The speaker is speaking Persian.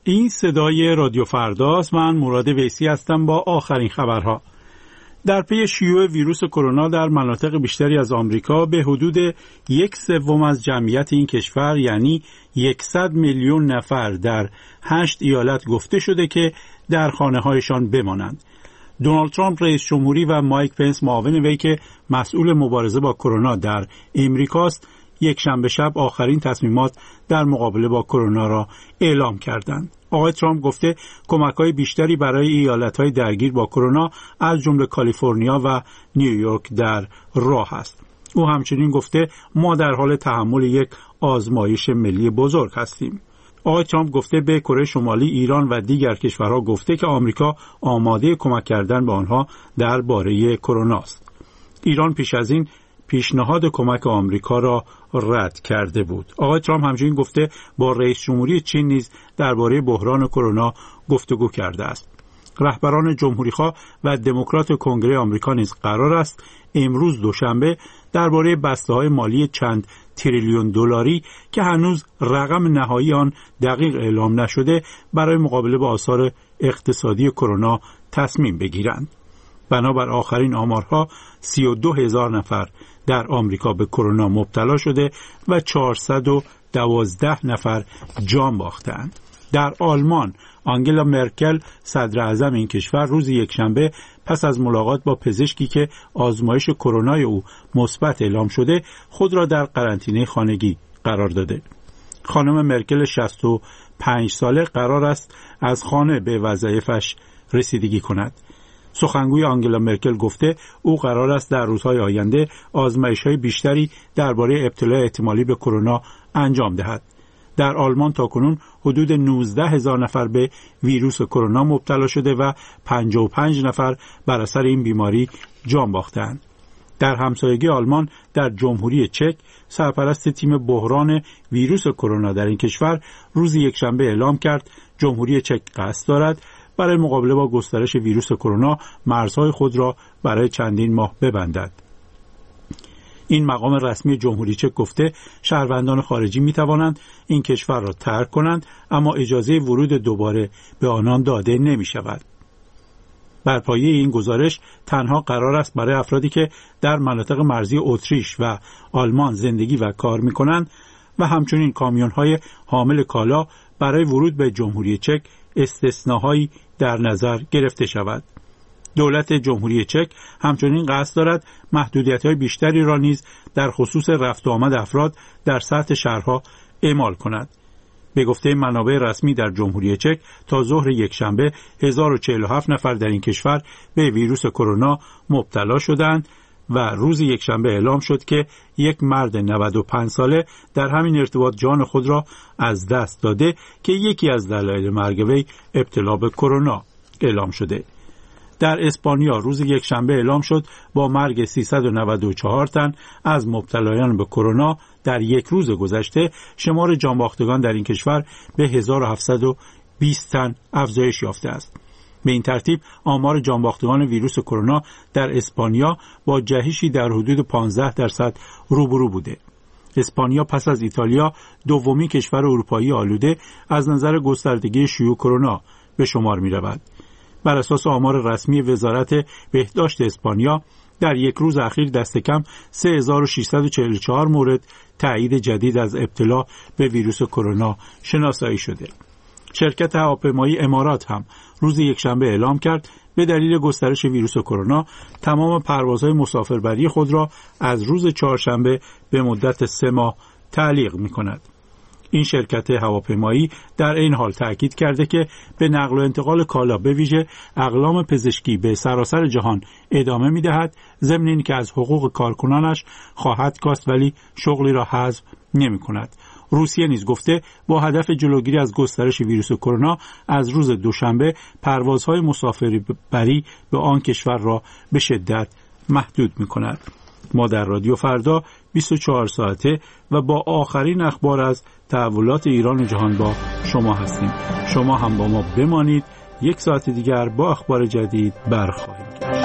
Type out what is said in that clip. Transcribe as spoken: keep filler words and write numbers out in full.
این صدای رادیو فرداست. من مراد ویسی هستم با آخرین خبرها. در پی شیوع ویروس کرونا در مناطق بیشتری از آمریکا به حدود یک سوم از جمعیت این کشور یعنی صد میلیون نفر در هشت ایالت گفته شده که در خانه‌هایشان بمانند. دونالد ترامپ رئیس جمهوری و مایک پنس معاون وی که مسئول مبارزه با کرونا در امریکاست، یک شنبه شب آخرین تصمیمات در مقابله با کرونا را اعلام کردند. آقای ترامپ گفته کمک‌های بیشتری برای ایالت‌های درگیر با کرونا از جمله کالیفرنیا و نیویورک در راه است. او همچنین گفته ما در حال تحمل یک آزمایش ملی بزرگ هستیم. آقای ترامپ گفته به کره شمالی، ایران و دیگر کشورها گفته که آمریکا آماده کمک کردن به آنها درباره کرونا است. ایران پیش از این پیشنهاد کمک آمریکا را رد کرده بود. آقای ترامپ همچنین گفته با رئیس جمهوری چین نیز درباره بحران کرونا گفتگو کرده است. رهبران جمهوریخواه و دموکرات کنگره آمریکا نیز قرار است امروز دوشنبه درباره بسته‌های مالی چند تریلیون دلاری که هنوز رقم نهایی آن دقیق اعلام نشده برای مقابله با آثار اقتصادی کرونا تصمیم بگیرند. بنابر آخرین آمارها سی و دو هزار نفر در آمریکا به کرونا مبتلا شده و چهارصد و دوازده نفر جان باختند. در آلمان آنگلا مرکل صدر اعظم این کشور روز یکشنبه پس از ملاقات با پزشکی که آزمایش کرونای او مثبت اعلام شده خود را در قرنطینه خانگی قرار داده. خانم مرکل شصت و پنج ساله قرار است از خانه به وظایفش رسیدگی کند. سخنگوی آنگلا مرکل گفته او قرار است در روزهای آینده آزمایش‌های بیشتری درباره ابتلا احتمالی به کرونا انجام دهد. در آلمان تاکنون حدود نوزده هزار نفر به ویروس کرونا مبتلا شده و پنجاه و پنج نفر بر اثر این بیماری جان باختند. در همسایگی آلمان در جمهوری چک سرپرست تیم بحران ویروس کرونا در این کشور روز یکشنبه اعلام کرد جمهوری چک قصد دارد برای مقابله با گسترش ویروس کرونا مرزهای خود را برای چندین ماه ببندد. این مقام رسمی جمهوری چک گفته شهروندان خارجی می توانند این کشور را ترک کنند اما اجازه ورود دوباره به آنان داده نمی شود. بر پایه این گزارش تنها قرار است برای افرادی که در مناطق مرزی اتریش و آلمان زندگی و کار می کنند و همچنین کامیون‌های حامل کالا برای ورود به جمهوری چک استثناهایی در نظر گرفته شود. دولت جمهوری چک همچنین قصد دارد محدودیت‌های بیشتری را نیز در خصوص رفت و آمد افراد در سطح شهرها اعمال کند. به گفته منابع رسمی در جمهوری چک تا ظهر یکشنبه هزار و چهل و هفت نفر در این کشور به ویروس کرونا مبتلا شدند و روز یکشنبه اعلام شد که یک مرد نود و پنج ساله در همین ارتباط جان خود را از دست داده که یکی از دلایل مرگ وی ابتلا به کرونا اعلام شده. در اسپانیا روز یکشنبه اعلام شد با مرگ سیصد و نود و چهار تن از مبتلایان به کرونا در یک روز گذشته شمار جانباختگان در این کشور به هزار و هفتصد و بیست تن افزایش یافته است. به این ترتیب آمار جانباختگان ویروس کرونا در اسپانیا با جهشی در حدود پانزده درصد روبرو بوده. اسپانیا پس از ایتالیا دومین کشور اروپایی آلوده از نظر گستردگی شیوع کرونا به شمار می رود. بر اساس آمار رسمی وزارت بهداشت اسپانیا در یک روز اخیر دست کم سه هزار و ششصد و چهل و چهار مورد تایید جدید از ابتلا به ویروس کرونا شناسایی شده. شرکت هواپیمایی امارات هم روز یکشنبه اعلام کرد به دلیل گسترش ویروس کرونا تمام پروازهای مسافربری خود را از روز چهارشنبه به مدت سه ماه تعلیق می کند. این شرکت هواپیمایی در این حال تأکید کرده که به نقل و انتقال کالا به ویژه اقلام پزشکی به سراسر جهان ادامه می دهد، ضمن اینکه از حقوق کارکنانش خواهد کاست ولی شغلی را حذف نمی کند. روسیه نیز گفته با هدف جلوگیری از گسترش ویروس کرونا از روز دوشنبه پروازهای مسافربری به آن کشور را به شدت محدود می کند. ما در رادیو فردا بیست و چهار ساعته و با آخرین اخبار از تحولات ایران و جهان با شما هستیم. شما هم با ما بمانید. یک ساعت دیگر با اخبار جدید برخواهیم گشت.